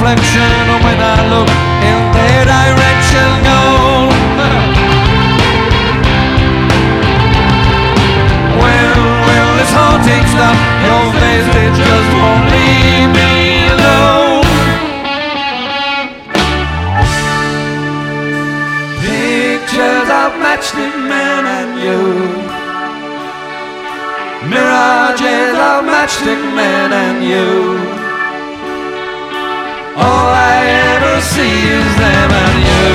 reflection when I look in their direction. Gone. When will this haunting stop? Your face, it just won't leave me alone. Pictures of matchstick men and you, mirages of matchstick men and you. All I ever see is them and you.